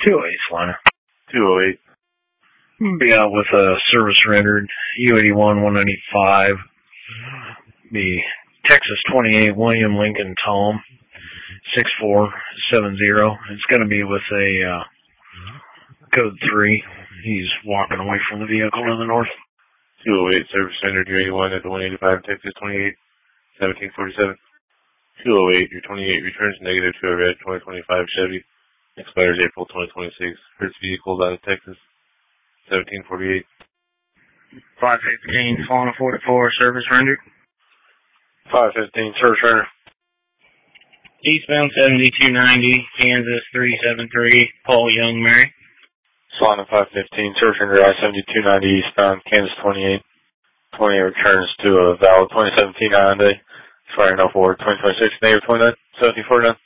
208 Solana. 208. Be out with a service rendered U81 195. The Texas 28 William Lincoln Tom 6470. It's going to be with a code 3. He's walking away from the vehicle to the north. 208 service rendered U81 at the 185 Texas 28 1747. 208, your 28 returns negative to a red 2025 Chevy. Expires April 2026. Hertz vehicles out of Texas. 1748. 515, Solana 44, service rendered. 515, service rendered. Eastbound 7290, Kansas 373, Paul Young, Mary. Solana 515, service rendered I-7290 eastbound, Kansas 28. 28 returns to a valid 2017 Hyundai. Expiring 04 2026, negative 29, 1749.